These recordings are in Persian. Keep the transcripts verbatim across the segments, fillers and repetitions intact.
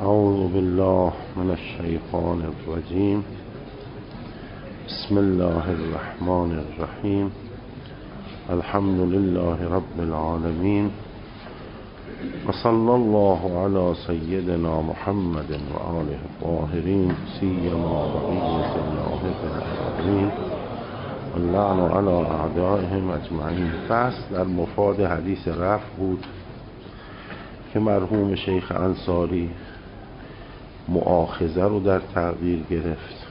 اعوذ بالله من الشیطان الرجیم. بسم الله الرحمن الرحیم. الحمد لله رب العالمین و صلی الله علی سیدنا محمد و آله الطاهرین سیما بقیة الله فی العالمین و اللعن علی اعدائهم اجمعین. فصل در مفاد حدیث رفع بود که مرحوم شیخ انصاری مؤاخذه رو در تغییر گرفت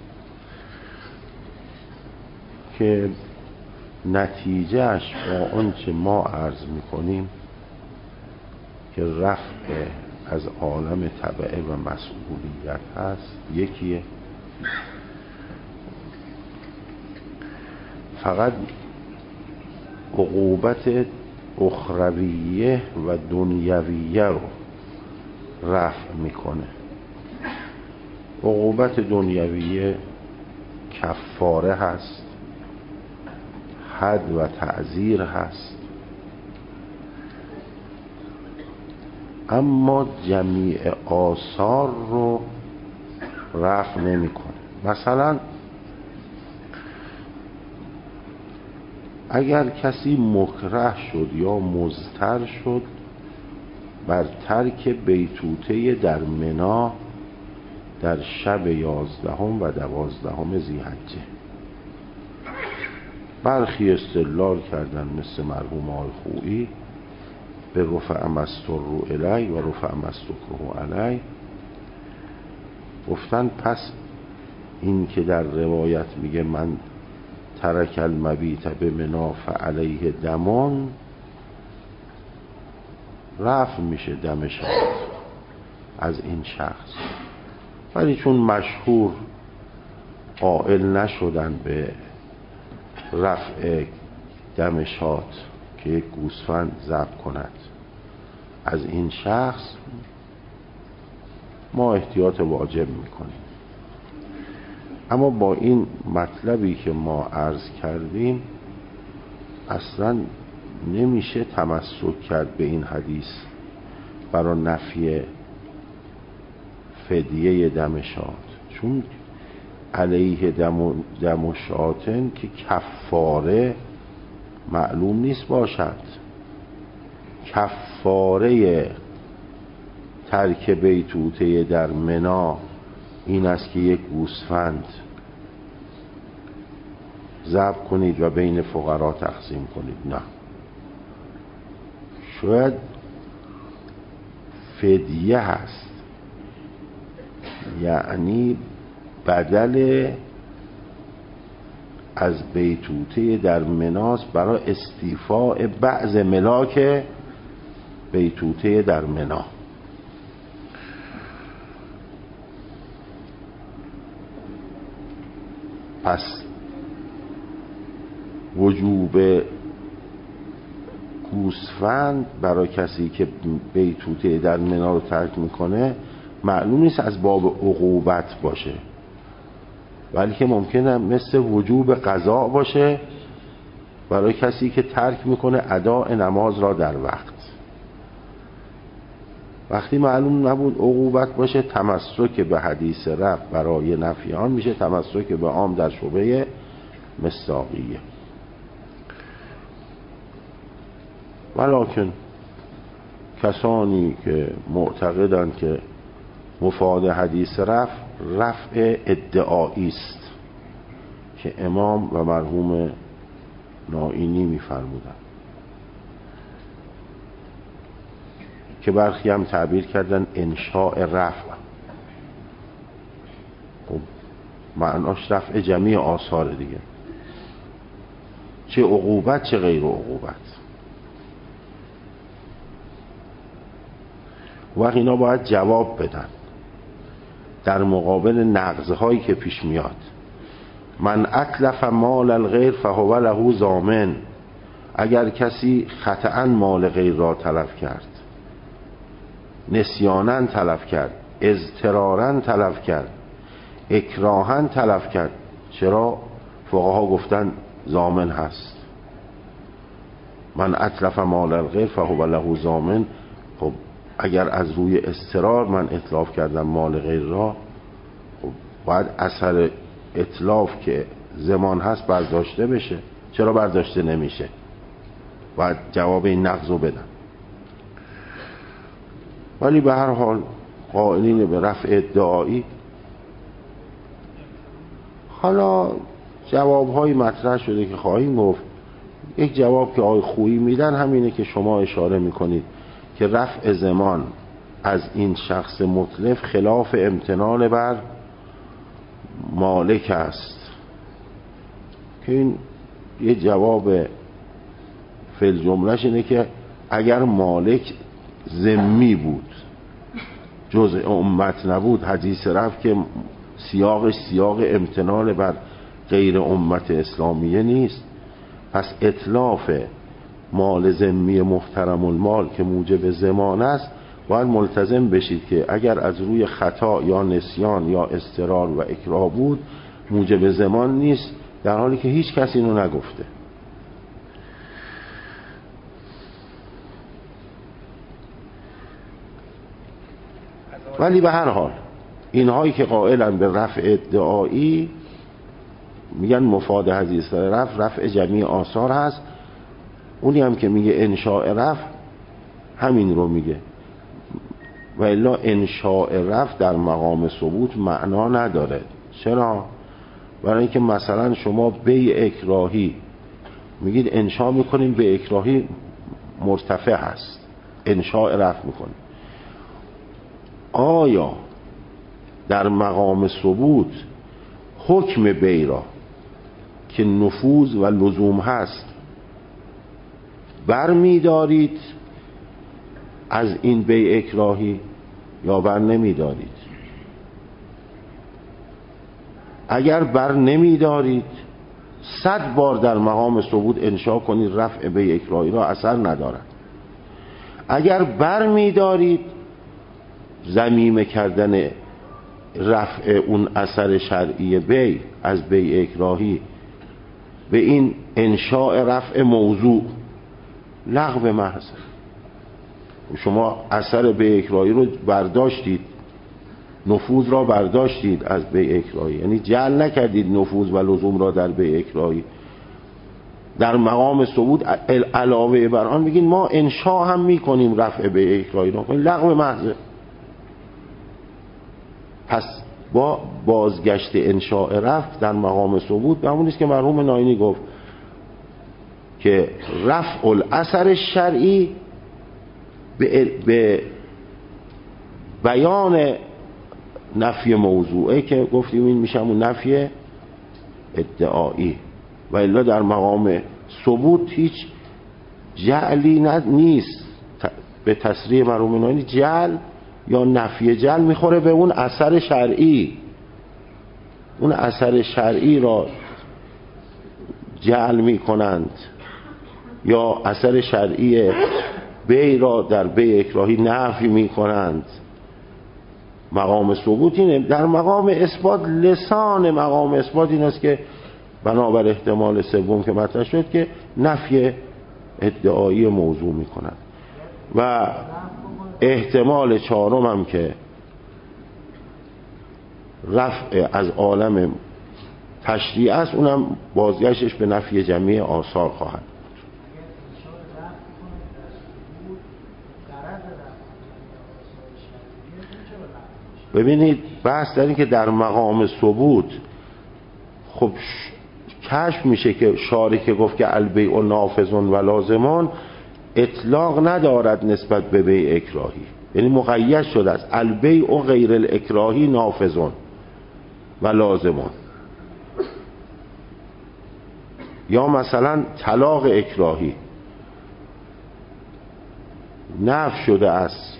که نتیجهش با آنچه ما عرض میکنیم که رفع از عالم تبعه و مسئولیت هست یکیه، فقط عقوبت اخرویه و دنیویه رو رفع میکنه. عقوبت دنیویه کفاره هست، حد و تعزیر هست، اما جمیع آثار رو رفع نمیکنه. مثلا اگر کسی مکره شد یا مضطر شد بر ترک بیتوته در منا در شب یازدهم و دوازدهم ذی‌حجه، برخی استدلال کردن مثل مرحوم آقای خویی به رفع مستر الی و رفع مستکره علی، گفتن پس این که در روایت میگه من ترک المبیت به منا فعلیه دمان، رفع میشه دم شاد از این شخص، ولی چون مشهور قائل نشدن به رفع دم شاد که یک گوسفند ذبح کند از این شخص، ما احتیاط واجب میکنیم. اما با این مطلبی که ما عرض کردیم اصلا نمیشه تمسک کرد به این حدیث برای نفی فدیه دم شاد، چون علیه دم, دم شاتن که کفاره معلوم نیست باشد. کفاره ترک بیتوته در منا این است که یک گوسفند ذبح کنید و بین فقرا تقسیم کنید. نه، شاید فدیه هست، یعنی بدل از بیتوته در مناس برای استیفاء بعض ملاک بیتوته در منا. پس وجوب گوسفند برای کسی که بیتوته در منا رو ترک میکنه معلوم نیست از باب عقوبت باشه، ولی که ممکنه مثل وجوب قضا باشه برای کسی که ترک میکنه اداء نماز را در وقت. وقتی معلوم نبود عقوبت باشه، تمسک به حدیث رفع برای نفی آن میشه تمسک به عام در شبهه مصداقیه. ولکن کسانی که معتقدند که مفاد حدیث رفع رفع ادعایی است که امام و مرحوم نائینی می‌فرمودند، که برخی هم تعبیر کردن انشاء رفع، خب معناش رفع جمیع آثار دیگه، چه عقوبت چه غیر عقوبت. و اینا باید جواب بدن در مقابل نقض‌هایی که پیش میاد. من اتلف مال الغیر فهو له ضامن، اگر کسی خطأ مال غیر را تلف کرد، نسیاناً تلف کرد، اضطراراً تلف کرد، اکراهاً تلف کرد، چرا؟ فقها گفتن ضامن هست. من اتلف مال الغیر فهو له ضامن. خب اگر از روی اضطرار من اتلاف کردم مال غیر را، خب باید اثر اتلاف که زمان هست برداشته بشه. چرا برداشته نمیشه؟ باید جواب این نقض رو بدم. ولی به هر حال قائلین به رفع ادعایی. حالا جوابهای مطرح شده که خواهیم گفت. یک جواب که آقای خویی میدن همینه که شما اشاره میکنید که رفع زمان از این شخص متلف خلاف امتنان بر مالک است، که این یه جواب فعل جملهش اینه که اگر مالک ذمی بود جزء امت نبود، حدیث رفع که سیاقش سیاق امتنان بر غیر امت اسلامیه نیست. پس اتلاف مال ذمی محترم المال که موجب زمان است، باید ملتزم بشید که اگر از روی خطا یا نسیان یا اضطرار و اکراه بود موجب زمان نیست، در حالی که هیچ کسی اینو نگفته. ولی به هر حال اینهایی که قائلن به رفع ادعایی میگن مفاد حدیث رفع رفع جمعی آثار هست. اونی هم که میگه انشاء رفع همین رو میگه. و الا انشاء رفع در مقام ثبوت معنا نداره. چرا؟ برای اینکه مثلا شما بی اکراهی میگید انشاء میکنیم، به اکراهی مرتفع هست، انشاء رفع میکنیم. آیا در مقام ثبوت حکم بی را که نفوذ و لزوم هست بر می دارید از این بی اکراهی یا بر نمی دارید؟ اگر بر نمی دارید صد بار در مقام ثبوت انشاء کنید رفع بی اکراهی را اثر ندارد. اگر بر می دارید ضمیمه کردن رفع اون اثر شرعی بی از بی اکراهی به این انشاء رفع موضوع لغو محض. شما اثر بی اکراهی رو برداشتید، نفوذ را برداشتید از بی اکراهی، یعنی جعل نکردید نفوذ و لزوم را در بی اکراهی. در مقام ثبوت علاوه بر آن میگین ما انشاء هم میکنیم رفع بی اکراهی را، لغو محض. پس با بازگشت انشاء رفع در مقام ثبوت به همون نیست که مرحوم ناینی گفت که رفع الاثر شرعی به, به بیان نفی موضوعه که گفتیم این میشه همون نفی ادعایی. و الا در مقام ثبوت هیچ جعلی نیست. به تصریح مرحوم ناینی جعل یا نفی جعل میخوره به اون اثر شرعی. اون اثر شرعی را جعل میکنند یا اثر شرعی بی را در بی اکراهی نفی میکنند. مقام ثبوت اینه. در مقام اثبات لسان مقام اثبات این است که بنابر احتمال سوم که مطرح شد که نفی ادعایی موضوع میکنند. و احتمال چهارم هم که رفع از عالم تشریع است، اونم بازگشتش به نفی جمعی آثار خواهد. ببینید بحث در این که در مقام ثبوت خب کشف میشه که شارع که گفت که البیع نافذ و لازمان اطلاق ندارد نسبت به بیع اکراهی، یعنی مقید شده است البیع غیر الاکراهی نافذ و لازمان. یا مثلا طلاق اکراهی نفی شده است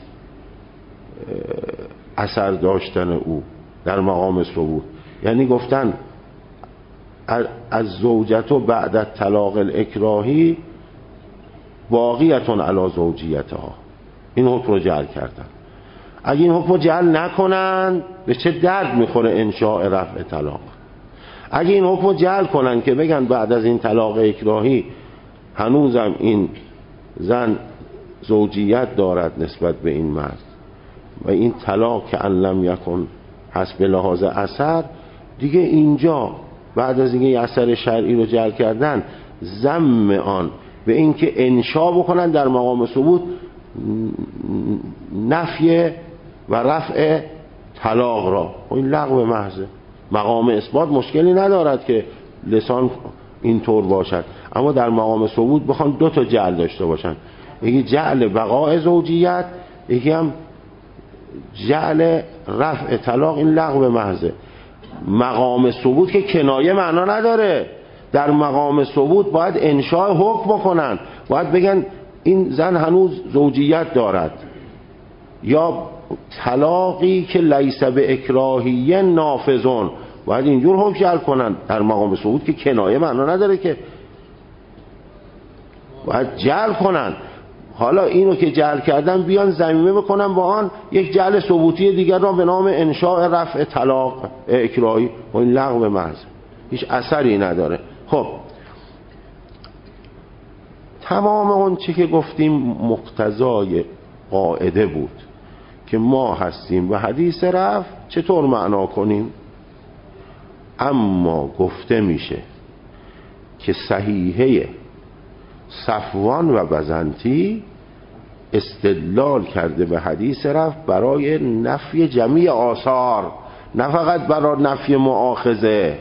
اثر داشتن او در مقام ثبوت، یعنی گفتن از زوجتو بعد طلاق الاکراهی باقیتون علی زوجیتها، این حکم رو جعل کردن. اگه این حکم رو جعل نکنن به چه درد میخوره انشاء رفع طلاق؟ اگه این حکم رو جعل کنن که بگن بعد از این طلاق اکراهی هنوزم این زن زوجیت دارد نسبت به این مرد و این طلاق که ان لم یکن هست به لحاظ اثر، دیگه اینجا بعد از اینکه اثر شرعی رو جعل کردن ضم آن به اینکه انشا بکنن در مقام ثبوت نفی و رفع طلاق را، و این لغو محضه. مقام اثبات مشکلی ندارد که لسان اینطور باشد، اما در مقام ثبوت بخوان دو تا جعل داشته باشن، یکی جعل بقاء زوجیت، یکی هم جعل رفع طلاق، این لغو محضه. مقام ثبوت که کنایه معنا نداره، در مقام ثبوت باید انشاء حکم بکنن، باید بگن این زن هنوز زوجیت دارد، یا طلاقی که لیس به اکراهیه نافذون، باید اینجور حکم جعل کنن. در مقام ثبوت که کنایه معنا نداره، که باید جعل کنن. حالا اینو که جعل کردن بیان ضمیمه بکنن با آن یک جعل ثبوتی دیگر را به نام انشاء رفع طلاق اکراهی، و این لغو محض، هیچ اثری نداره. خب تمام اون چی که گفتیم مقتضای قاعده بود که ما هستیم و حدیث رفع چطور معنا کنیم. اما گفته میشه که صحیحه صفوان و بزنتی استدلال کرده به حدیث رفع برای نفی جمیع آثار، نه فقط برای نفی مؤاخذه.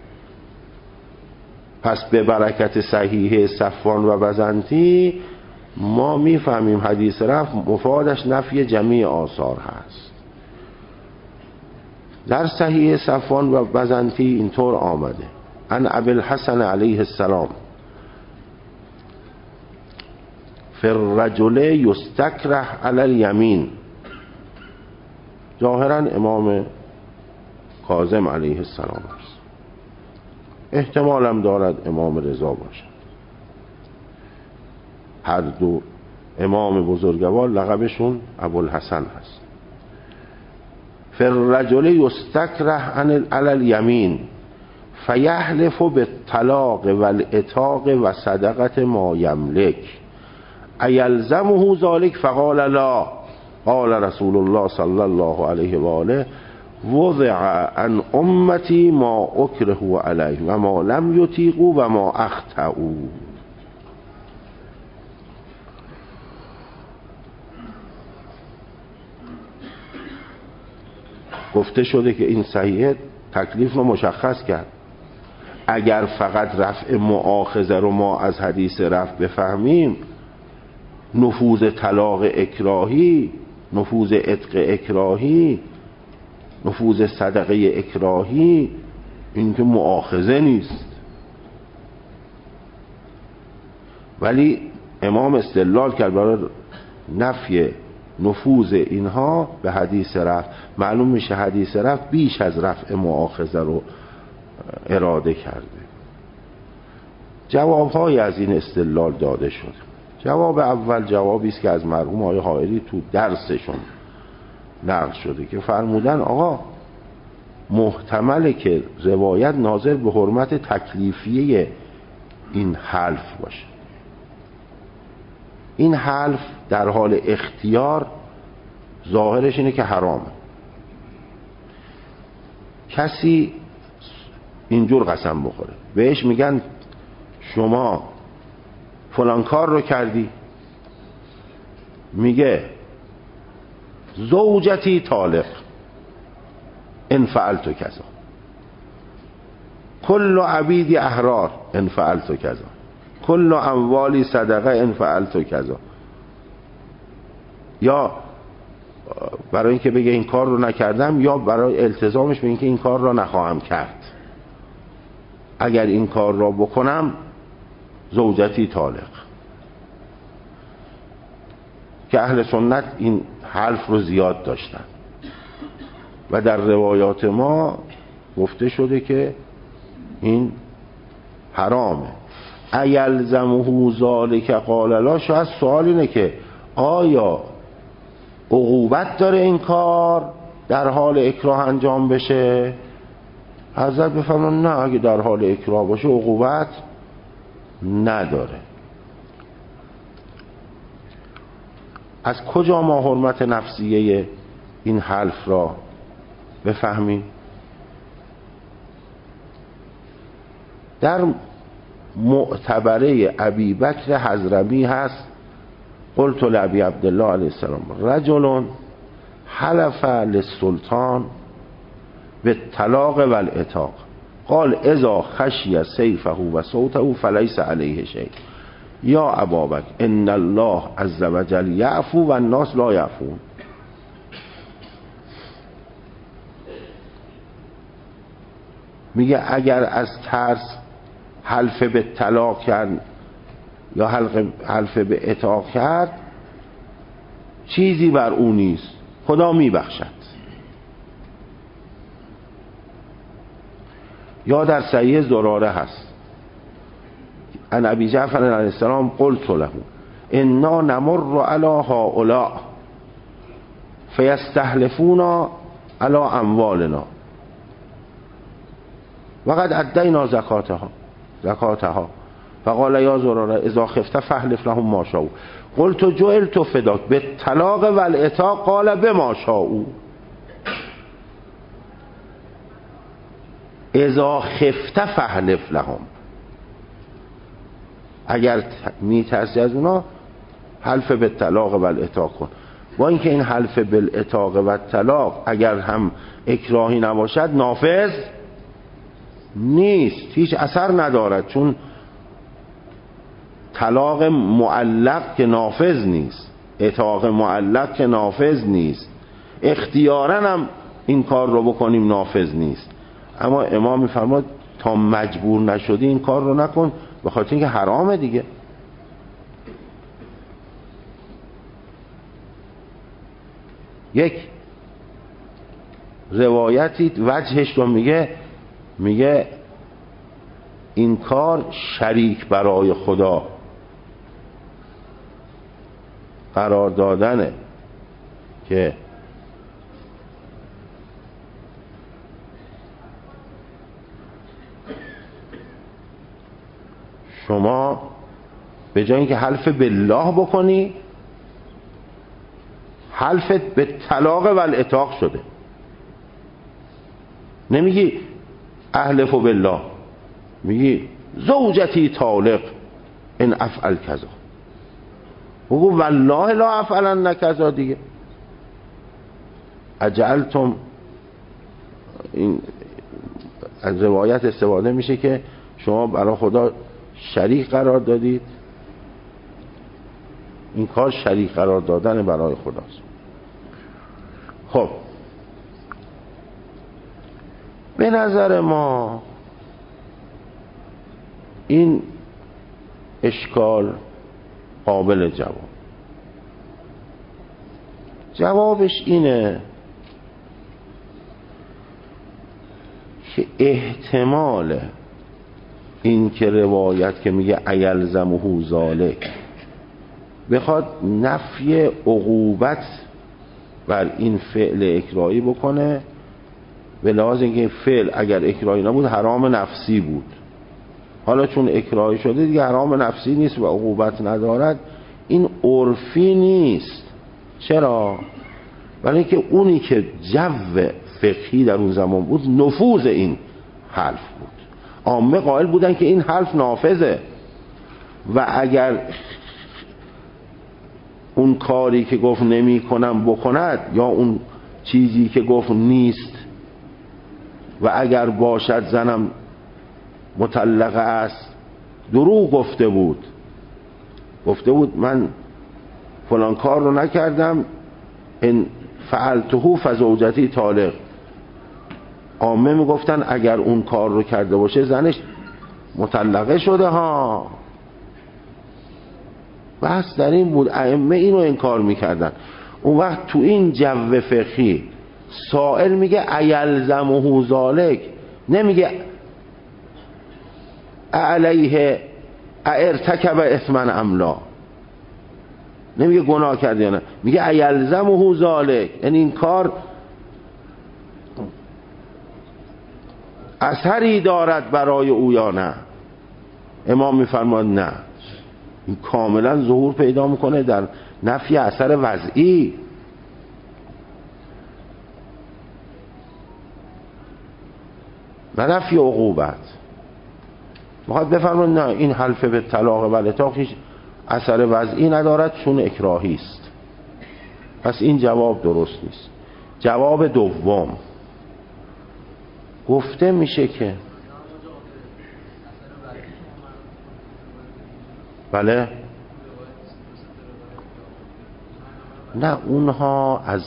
پس به برکت صحیحه صفوان و بزنتی ما میفهمیم حدیث رفع مفادش نفی جمیع آثار هست. در صحیح صفوان و بزنتی اینطور آمده: ان ابی الحسن علیه السلام فی الرجل یستکره علی الیمین. ظاهرا امام کاظم علیه السلام است، احتمال هم دارد امام رضا باشد. هر دو امام بزرگوار لقبشون ابوالحسن هست. فی الرجل یستکره علی الیمین فیحلف بالطلاق والعتاق و صدقه ما یملک ایلزمه ذلك فقال لا. قال رسول الله صلی الله علیه و آله وضع عن امتی ما اکره علیه و ما لم یطیقوا و ما اخطئوا. گفته شده که این صحیح تکلیف رو مشخص کرد. اگر فقط رفع مؤاخذه رو ما از حدیث رفع بفهمیم، نفوذ طلاق اکراهی، نفوذ عتق اکراهی، نفوذ صدقه اکراهی، این که مؤاخذه نیست. ولی امام استدلال کرد برای نفی نفوذ اینها به حدیث رفع. معلوم میشه حدیث رفع بیش از رفع مؤاخذه رو اراده کرده. جوابهای از این استدلال داده شد. جواب اول جوابی است که از مرحوم آقای حائری تو درسشون نقل شده که فرمودن آقا محتمله که روایت ناظر به حرمت تکلیفیه این حلف باشه. این حلف در حال اختیار ظاهرش اینه که حرامه. کسی اینجور قسم بخوره، بهش میگن شما فلان کار رو کردی، میگه زوجتی طالق ان فعلت کذا، کل عبیدی احرار ان فعلت کذا، کل اموالی صدقه ان فعلت کذا. یا برای اینکه بگه این کار رو نکردم، یا برای التزامش به اینکه این کار رو نخواهم کرد، اگر این کار را بکنم زوجتی طالق. که اهل سنت این حلف رو زیاد داشتن و در روایات ما گفته شده که این حرامه. ایلزمه ذلک قال لا. شاید سوال اینه که آیا عقوبت داره این کار در حال اکراه انجام بشه؟ حضرت بفرمون نه، اگه در حال اکراه باشه عقوبت نداره. از کجا ما حرمت نفسیه این حلف را بفهمیم؟ در معتبره ابی بکر حضرمی هست: قلت لابی عبدالله علیه السلام رجل حلف للسلطان بالطلاق والعتاق قال اذا خشی سیفه و صوته فلیس علیه شیء یا ابا بکر ان الله عز وجل یعفو و الناس لا یعفون. میگه اگر از ترس حلف به طلاق کرد یا حلف به عتاق کرد، چیزی بر او نیست، خدا میبخشد. یا در صحیح زراره هست: ان ابی جعفر علیه السلام قلت له انا نمر علی هؤلاء فیستحلفون علی اموالنا وقد ادینا زکاتها زکاتها فقال یا زراره اذا خفت فاحلف لهم ما شاءوا قلت جعلت فداک بالطلاق والعتاق قال بما شاءوا. اذا خفت فاحلف لهم، اگر میترسی از اونا حلف به طلاق و العتاق کن. با اینکه این حلف بالعتاق و طلاق اگر هم اکراهی نباشد نافذ نیست، هیچ اثر ندارد، چون طلاق معلق که نافذ نیست، عتاق معلق که نافذ نیست، اختیاراً هم این کار رو بکنیم نافذ نیست. اما امام میفرماد تا مجبور نشدی این کار رو نکن، به خاطر اینکه حرامه دیگه. یک روایتی وجهش رو میگه میگه این کار شریک برای خدا قرار دادنه، که شما به جای اینکه حلف بالله بکنی حلفت به طلاق و العتاق شده. نمیگی احلف بالله، میگی زوجتی طالق ان افعل کذا، بگو والله لا افعلن کذا دیگه. اجعلتم، این از روایت استفاده میشه که شما برای خدا شریک قرار دادید. این کار شریک قرار دادن برای خداست. خب به نظر ما این اشکال قابل جواب. جوابش اینه که احتمال این که روایت که میگه ایلزمه ذالک بخواد نفی عقوبت بر این فعل اکراهی بکنه، به لحاظ اینکه فعل اگر اکراهی نبود حرام نفسی بود، حالا چون اکراهی شده دیگه حرام نفسی نیست و عقوبت ندارد. این عرفی نیست. چرا؟ برای اینکه اونی که جو فقهی در اون زمان بود نفوذ این حلف بود. عامه قائل بودن که این حلف نافذه و اگر اون کاری که گفت نمی کنم بکند یا اون چیزی که گفت نیست و اگر باشد زنم مطلقه است، دروغ گفته بود، گفته بود من فلان کار رو نکردم، ان فعلته فزوجتی طالق. عامه میگفتن اگر اون کار رو کرده باشه زنش مطلقه شده ها. بحث در این بود، ائمه اینو انکار میکردن. اون وقت تو این جو فقهی سائل میگه ایلزمه ذالک، نمیگه علیه ارتکب اثما ام لا، نمیگه گناه کرد یا نه، میگه ایلزمه ذالک، یعنی این کار اثری دارد برای او یا نه. امام میفرماد نه، این کاملا ظهور پیدا میکنه در نفی اثر وضعی. نه نفی عقوبت. میخواد بفرمایید نه این حلف به طلاق و اطلاق هیچ اثر وضعی ندارد چون اکراهی است. پس این جواب درست نیست. جواب دوم گفته میشه که بله نه اونها از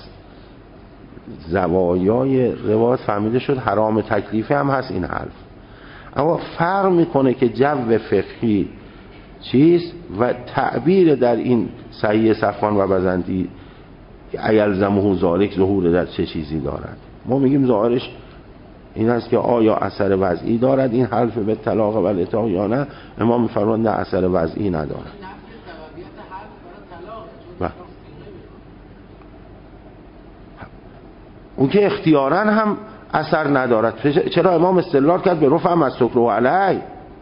زوایای روایت فهمیده شد حرام تکلیفی هم هست این حرف، اما فرق میکنه که جو فقهی چیست و تعبیر در این صحیح صفوان و بزنتی ایلزمه ذالک ظهور در چه چیزی دارد. ما میگیم ظاهرش این است که آیا اثر وضعی دارد این حلف به طلاق و اطلاق یا نه. امام میفرماید نه اثر وضعی ندارد. و اون که اختیاراً هم اثر ندارد. چرا امام استدلال کرد به رفع از سکر و علی؟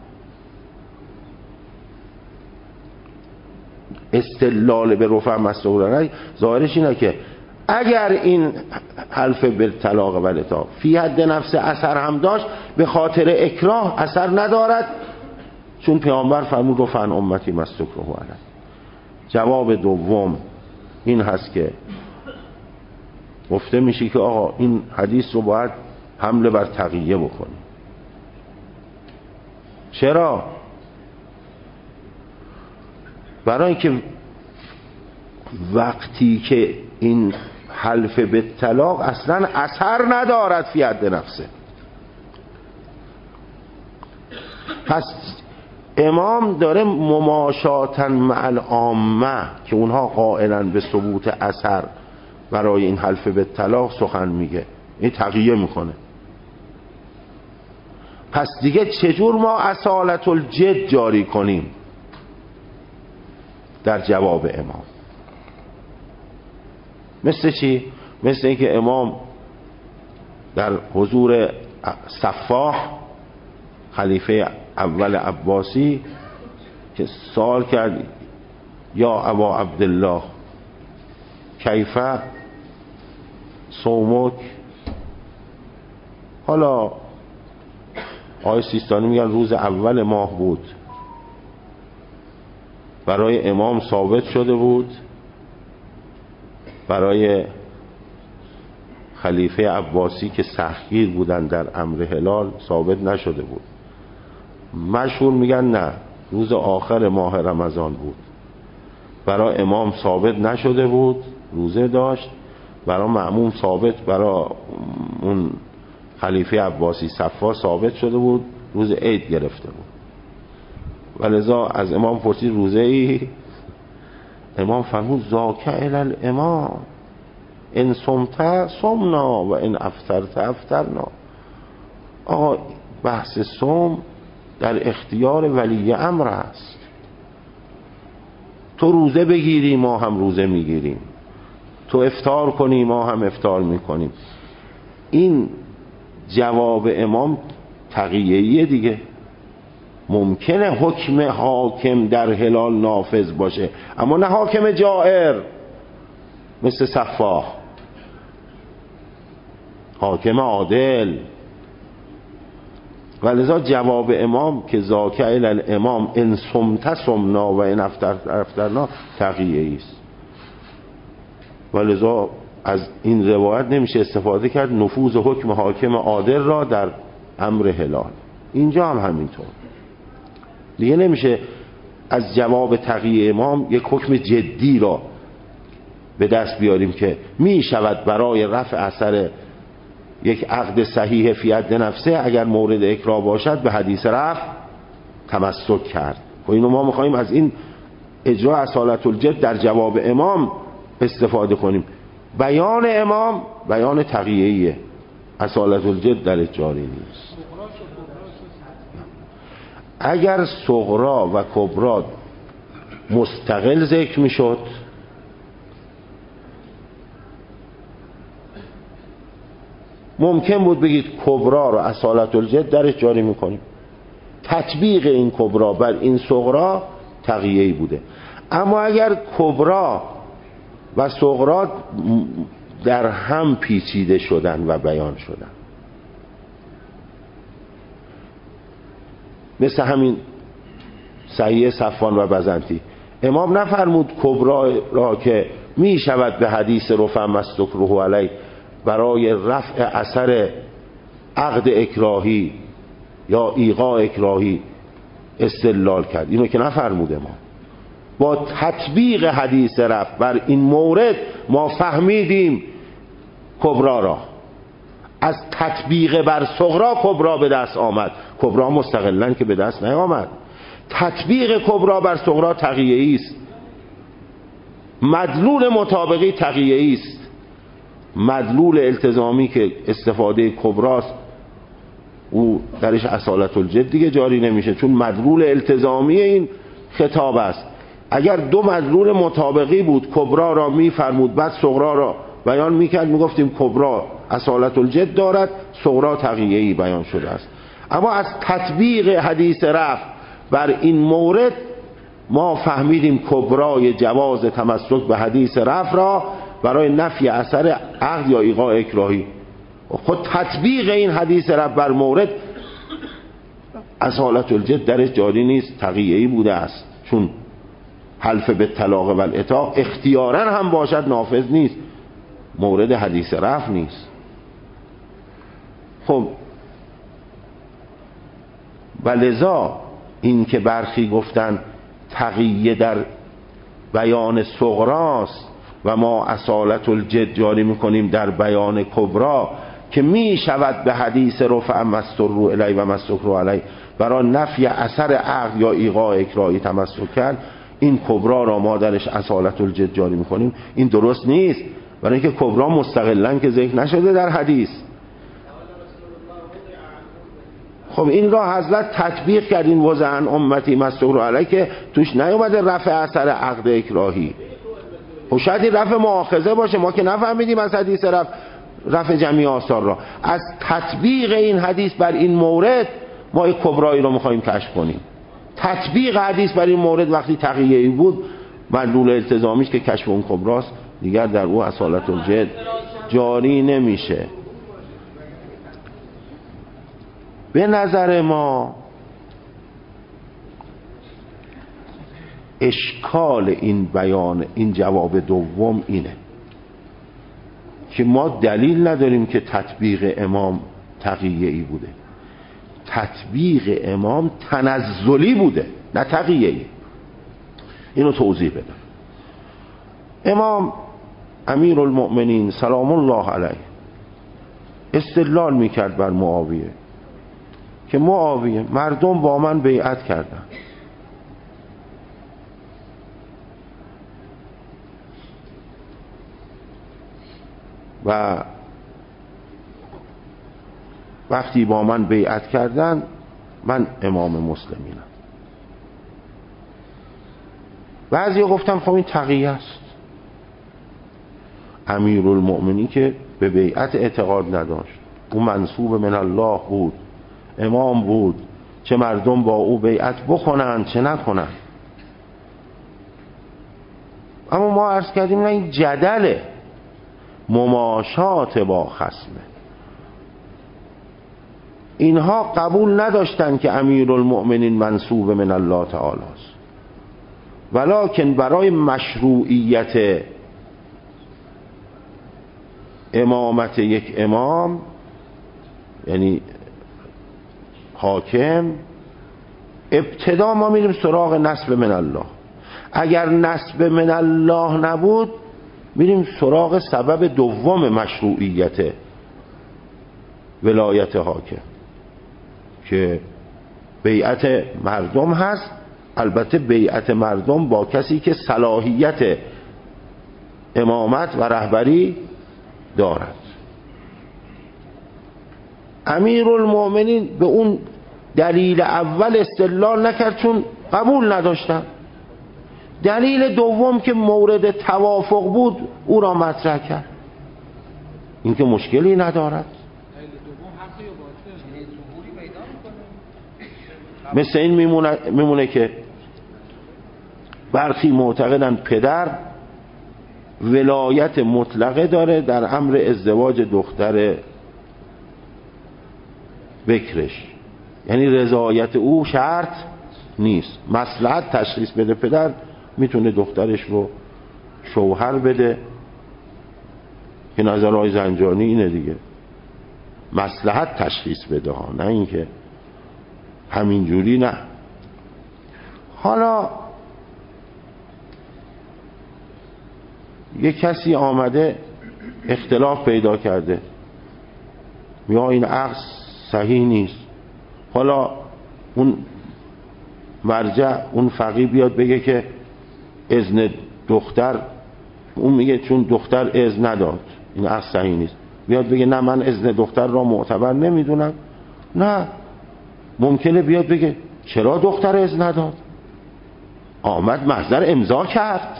استدلال به رفع از سکر و علی ظاهرش اینه که اگر این حلف به طلاق و اطلاق فی حد نفس اثر هم داشت به خاطر اکراه اثر ندارد چون پیامبر فرمود رفع عن امتی ما سکر و علی. جواب دوم این هست که گفته میشه که آقا این حدیث رو باید حمله بر تقیه بکنی. چرا؟ برای اینکه وقتی که این حلف به طلاق اصلا اثر ندارد فی حد نفسه، پس امام داره مماشاتا مع العامه که اونها قائلن به ثبوت اثر برای این حلف به طلاق سخن میگه، این تقیه میکنه. پس دیگه چجور ما اصالت الجد جاری کنیم در جواب امام؟ مثل چی؟ مثل اینکه امام در حضور صفاح خلیفه اول عباسی که سوال کرد یا ابا عبدالله کیفه صومک، حالا آقای سیستانی میگن روز اول ماه بود، برای امام ثابت شده بود، برای خلیفه عباسی که سختگیر بودن در امر هلال ثابت نشده بود. مشهور میگن نه روز آخر ماه رمضان بود، برای امام ثابت نشده بود روزه داشت، برای مأموم ثابت، برای اون خلیفه عباسی صفا ثابت شده بود روز عید گرفته بود. ولذا از امام پرسید روزه ای؟ امام فرمود ذاک الی الامام ان صمت صمنا و ان افطرت افطرنا. آقا بحث صوم در اختیار ولی امر است. تو روزه بگیری ما هم روزه میگیریم، تو افطار کنی ما هم افطار میکنیم. این جواب امام تقیه‌ایه دیگه. ممکنه حکم حاکم در هلال نافذ باشه اما نه حاکم جائر مثل صفاح، حاکم عادل. ولذا جواب امام که ذاک الی الامام ان صمت صمنا و ان افطرنا تقیه‌ای است. ولذا از این روایت نمیشه استفاده کرد نفوذ حکم حاکم عادل را در امر هلال. اینجا هم همینطور دیگه نمیشه از جواب تقیه امام یک حکم جدی را به دست بیاریم که می شود برای رفع اثر یک عقد صحیح فی حد نفسه اگر مورد اکراه باشد به حدیث رفع تمسک کرد. و اینو ما میخواییم از این اجرا اصالت الجد در جواب امام استفاده کنیم. بیان امام بیان تقیه‌ایه، اصالت الجد در جاری نیست. اگر صغرا و کبرا مستقل ذکر میشد ممکن بود بگید کبرا رو اصالت الجد درش جاری میکنیم، تطبیق این کبرا بر این صغرا تقیه‌ای بوده. اما اگر کبرا و صغرا در هم پیچیده شدن و بیان شدن، مثل همین صحیح صفوان و بزنطی، امام نفرمود کبرا را که می شود به حدیث رفع مستکره علی برای رفع اثر عقد اکراهی یا ایقاع اکراهی استدلال کرد، اینو که نفرمود امام. با تطبیق حدیث رفع بر این مورد ما فهمیدیم کبرا را. از تطبیق بر صغرا کبرا به دست آمد، کبرا مستقلاً که به دست نیامد. تطبیق کبرا بر صغرا تقیه‌ای است، مدلول مطابقی تقیه‌ای است. مدلول التزامی که استفاده کبراست او درش اصالت الجد دیگه جاری نمیشه، چون مدلول التزامی این خطاب است. اگر دو مدلول مطابقی بود کبرا را میفرمود بعد صغرا را بیان میکرد، میگفتیم کبرا اصالت الجد دارد، صغرا تقیه‌ای بیان شده است. اما از تطبیق حدیث رفع بر این مورد ما فهمیدیم کبرای جواز تمسک به حدیث رفع را برای نفی اثر عقد یا ایقاع اکراهی. خود تطبیق این حدیث رفع بر مورد اصالت الجد درش جاری نیست، تقیه‌ای بوده است، چون حلف به طلاق و العتاق اختیاراً هم باشد نافذ نیست، مورد حدیث رفع نیست. خب ولذا این که برخی گفتن تقیه در بیان صغراست و ما اصالت الجد جاری میکنیم در بیان کبرا که می شود به حدیث رفع مستکره علی و مستکره علی برای نفی اثر عقد یا ایقاع اکراهی تمسک کرد، این کبرا را ما درش اصالت الجد جاری میکنیم، این درست نیست، برای اینکه کبرا مستقلاً که ذکر نشده در حدیث. خب این را حضرت تطبیق کردین وضع عن امتی مستکره علی که توش نیومده رفع اثر عقد اکراهی. خب شاید رفع مؤاخذه باشه، ما که نفهمیدیم از حدیث رفع رفع جمعی آثار را. از تطبیق این حدیث بر این مورد ما یک کبرایی رو میخواییم کشف کنیم. تطبیق حدیث بر این مورد وقتی تقیه‌ای بود، مدلول التزامیش که کشف اون کبراست، دیگر در او اصالت الجد جاری نمیشه. به نظر ما اشکال این بیان این جواب دوم اینه که ما دلیل نداریم که تطبیق امام تقیه‌ای بوده. تطبیق امام تنزلی بوده نه تقیه‌ای. اینو توضیح بدم. امام امیر المؤمنین سلام الله علیه استدلال میکرد بر معاویه که معاویه مردم با من بیعت کردن، و وقتی با من بیعت کردن من امام مسلمینم. بعضی گفتن خب این تقیه است. امیر المؤمنین که به بیعت اعتقاد نداشت، او منصوب من الله بود، امام بود، چه مردم با او بیعت بکنن چه نکنن. اما ما عرض کردیم نه، این جدله، مماشات با خصمه. اینها قبول نداشتن که امیر المؤمنین منصوب من الله تعالی است، ولکن برای مشروعیت امامت یک امام یعنی حاکم، ابتدا ما میریم سراغ نسب من الله. اگر نسب من الله نبود میریم سراغ سبب دوم مشروعیت ولایت حاکم که بیعت مردم هست. البته بیعت مردم با کسی که صلاحیت امامت و رهبری دارد. امیر المؤمنین به اون دلیل اول استدلال نکرد چون قبول نداشتن. دلیل دوم که مورد توافق بود او را مطرح کرد، این که مشکلی ندارد. مثل این میمونه, میمونه که برخی معتقدن پدر ولایت مطلقه داره در امر ازدواج دختر بکرش، یعنی رضایت او شرط نیست، مصلحت تشخیص بده پدر میتونه دخترش رو شوهر بده، که نظرهای زنجانی اینه دیگه، مصلحت تشخیص بده ها، نه اینکه همینجوری نه. حالا یه کسی آمده اختلاف پیدا کرده، یا این عقد صحیح نیست، حالا اون مرجع اون فقیه بیاد بگه که اذن دختر، اون میگه چون دختر اذن نداد این عقد صحیح نیست، بیاد بگه نه من اذن دختر را معتبر نمیدونم. نه، ممکنه بیاد بگه چرا دختر اذن نداد، آمد محضر امضا کرد.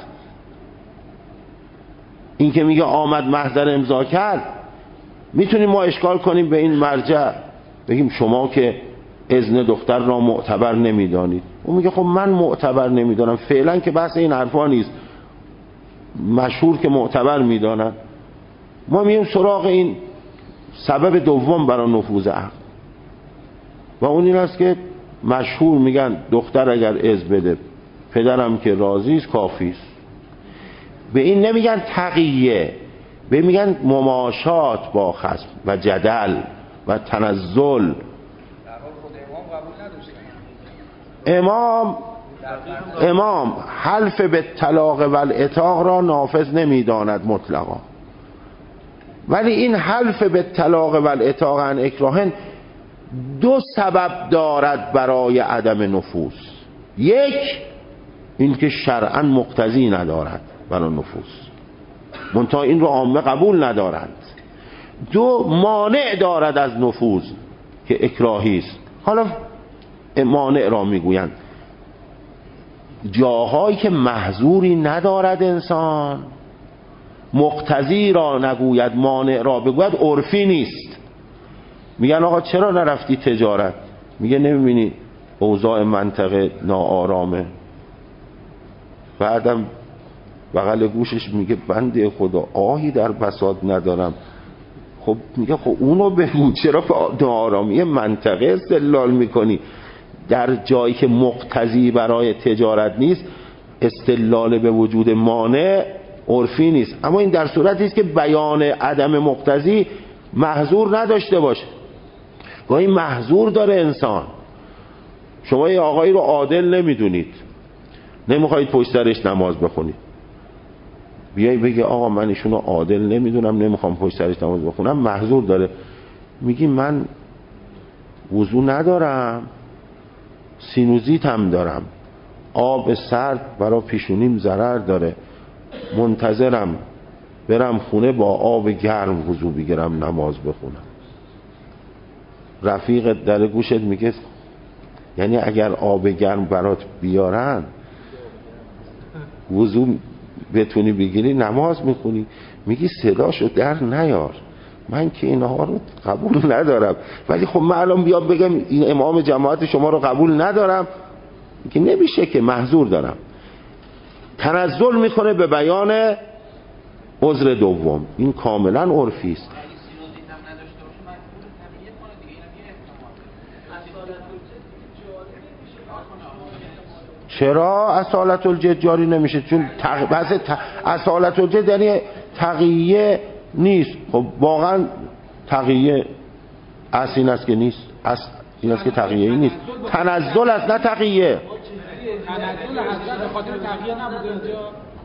این که میگه آمد محضر امضا کرد، میتونیم ما اشکال کنیم به این مرجع، بگیم شما که اذن دختر را معتبر نمیدانید. اون میگه خب من معتبر نمیدانم، فعلا که بحث این حرفا نیست، مشهور که معتبر میدانن. ما مییم سراغ این سبب دوم برای نفوذ عقد، و اون این است که مشهور میگن دختر اگر اذن بده پدرم که راضی است کافی است. به این نمیگن تقیه، به این میگن مماشات با خصم و جدل و تنزل. امام امام حلف به طلاق و العتاق را نافذ نمیداند مطلقا، ولی این حلف به طلاق و العتاق عن اکراهن دو سبب دارد برای عدم نفوذ. یک، این که شرعا مقتضی ندارد برای نفوذ، منتها این رو عامه قبول ندارند. دو، مانع دارد از نفوذ که اکراهی است. حالا مانع را میگویند جاهایی که محظوری ندارد انسان، مقتضی را نگوید مانع را بگوید، عرفی نیست. میگن آقا چرا نرفتی تجارت؟ میگه نمیبینی اوضاع منطقه ناآرامه؟ بعدم بغل گوشش میگه بنده خدا آهی در بساط ندارم. خب میگه خب اونو بگو، چرا به ناآرامی منطقه استدلال میکنی؟ در جایی که مقتضی برای تجارت نیست استدلال به وجود مانع عرفی نیست. اما این در صورتی است که بیان عدم مقتضی محظور نداشته باشه. گاهی محظور داره انسان، شما یه آقایی رو عادل نمیدونید، نمیخواید پشت سرش نماز بخونید، بیایی بگی آقا من ایشونو عادل نمیدونم نمیخوام پشت سرش نماز بخونم، محظور داره. میگی من وضو ندارم، سینوزیت هم دارم، آب سرد برای پیشونیم ضرر داره، منتظرم برم خونه با آب گرم وضو بگیرم نماز بخونم. رفیقت در گوشت میگه یعنی اگر آب گرم برات بیارن وضو بتونی بگیری نماز میخونی؟ میگی صداشو در نیار، من که اینها رو قبول ندارم. ولی خب من الان بیام بگم این امام جماعت شما رو قبول ندارم، که نمیشه، که محظور دارم. تنزل میکنه به بیان عذر دوم، این کاملا عرفی است. چرا اصالت الجد جاری نمیشه؟ چون تق... بحث ت... اصالت الجد یعنی تقیه نیست. خب واقعا تقیه اصل این است که نیست، اصل این است که تقیه ای نیست، تنزل است نه تقیه. تنزل حضرت به خاطر تقیه نبوده اینجا.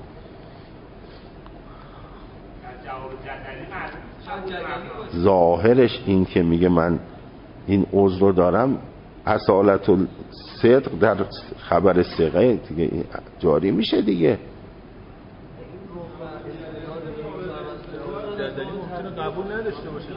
ظاهرش این که میگه من این عذر رو دارم، اصالت الصدق در خبر صیغه دیگه جاری میشه دیگه. قبول نداشته باشه.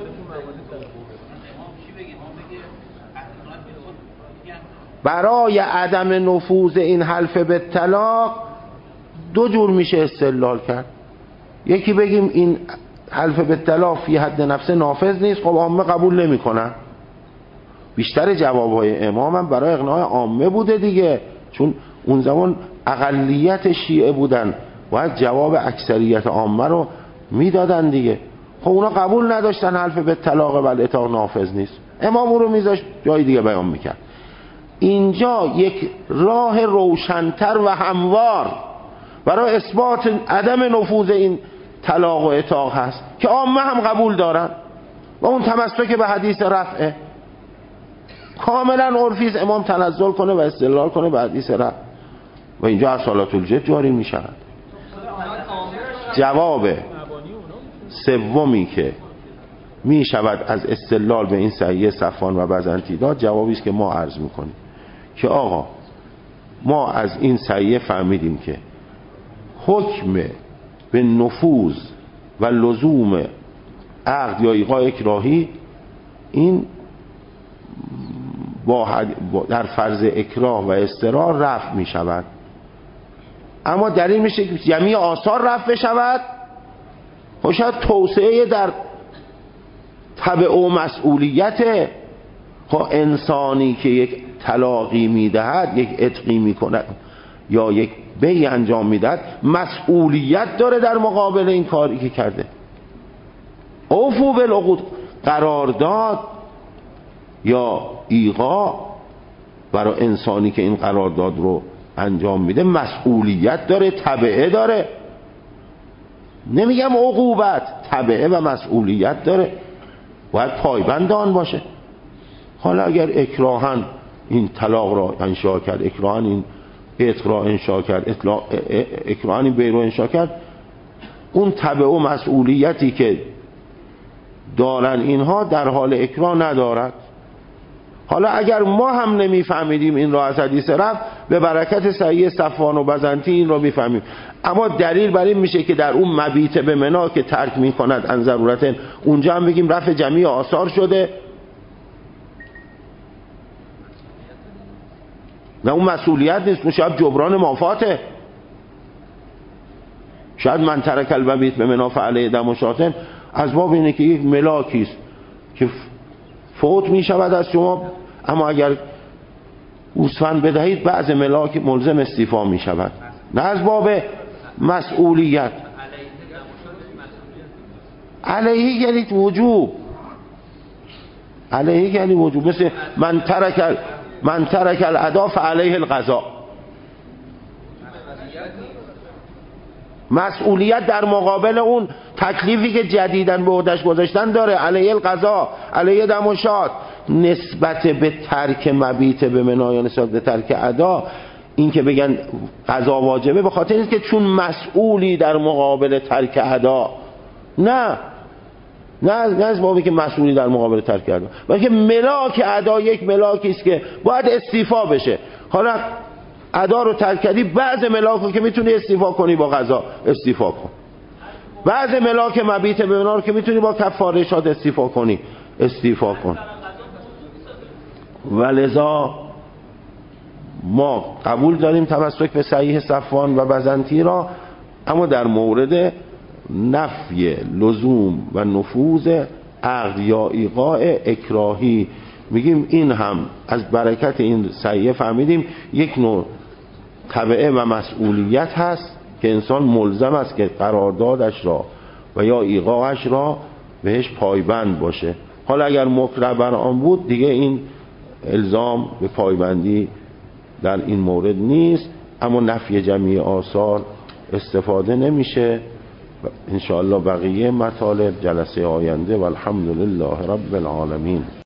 برای عدم نفوذ این حلف به طلاق دو جور میشه استدلال کرد. یکی بگیم این حلف به طلاق فی حد نفس نافذ نیست، خب عامه قبول نمیکنن. بیشتر جوابهای امام هم برای اقناع عامه بوده دیگه، چون اون زمان اقلیت شیعه بودن باید جواب اکثریت عامه رو میدادن دیگه. خب اونا قبول نداشتن حلف به طلاق و اطاق نافذ نیست، امام او رو میذاشت جای دیگه بیان میکرد. اینجا یک راه روشن‌تر و هموار برای اثبات عدم نفوذ این طلاق و اطاق هست که عامه هم قبول دارن و اون تمسک به حدیث رفعه. کاملا عرفی است امام تنزل کنه و استدلال کنه به حدیث رفع و اینجا اصالت الجد جاری می شود. جواب سومی که می شود از استدلال به این صحیح صفوان و بزنطی داد، جوابی است که ما عرض می کنیم که آقا ما از این صحیح فهمیدیم که حکم به نفوذ و لزوم عقد یا ایقاع اکراهی این با در فرض اکراه و اضطرار رفع می شود، اما دلیل میشه که جمعی آثار رفع شود. خب شاید توسعه در تبع و مسئولیت خب انسانی که یک طلاقی میدهد، یک عتقی میکند یا یک بیع انجام میدهد، مسئولیت داره در مقابل این کاری که کرده. اوفو بالعقود، قرارداد یا ایقاع برای انسانی که این قرارداد رو انجام میده مسئولیت داره، تبعه داره. نمیگم عقوبت، تبعه و مسئولیت داره، باید پایبند آن باشه. حالا اگر اکراهن این طلاق را انشاء کرد، اکراهن این عتق را انشاء کرد، اکراهن این بیع را انشاء کرد، اون تبعه و مسئولیتی که دارن اینها در حال اکراه ندارد. حالا اگر ما هم نمیفهمیدیم این را از حدیث رفع، به برکت صحیح صفوان و بزنطی این را میفهمیم. اما دلیل بر این میشه که در اون مبیت به منا که ترک میکند ان ضرورت، اونجا هم بگیم رفع جمعی آثار شده. نه اون مسئولیت نیست، شاید جبران مافاته. شاید من ترک المبیت به منا فعلیه دم و شاتن از باب اینه که یک ملاکی است که فوت می شود از شما، اما اگر گوسفند بدهید بعض ملاک ملزم استیفا می شود، نه از باب مسئولیت. علیه یعنی وجوب، علیه یعنی وجوب، مثل من ترک من ترک الادا فعلیه القضاء. مسئولیت در مقابل اون تکلیفی که جدیدن به عهده‌اش گذاشتن داره، علیه القضاء، علیه دم و شات. نسبت به ترک مبیت به منا یا نسبت به ترک ادا، این که بگن قضا واجبه به خاطر اینه که چون مسئولی در مقابل ترک ادا، نه نه نه از بابی که مسئولی در مقابل ترک ادا، بلکه ملاک ادا یک ملاکی است که باید استیفا بشه. حالا ادا رو ترک کردی، بعض ملاک رو که میتونی استیفا کنی با قضا استیفا کن، بعض ملاک مبیت به منا رو که میتونی با کفاره شاد استیفا کنی استیفا کن. ولذا ما قبول داریم تمسک به صحیح صفوان و بزنطی را، اما در مورد نفی لزوم و نفوذ عقد یا ایقاع اکراهی میگیم این هم از برکت این صحیح فهمیدیم یک نوع تبعه و مسئولیت هست که انسان ملزم است که قراردادش را و یا ایقاعش را بهش پایبند باشه. حالا اگر مکره بر آن بود دیگه این الزام به پایبندی در این مورد نیست، اما نفی جمعی آثار استفاده نمیشه. انشاءالله بقیه مطالب جلسه آینده و الحمدلله رب العالمین.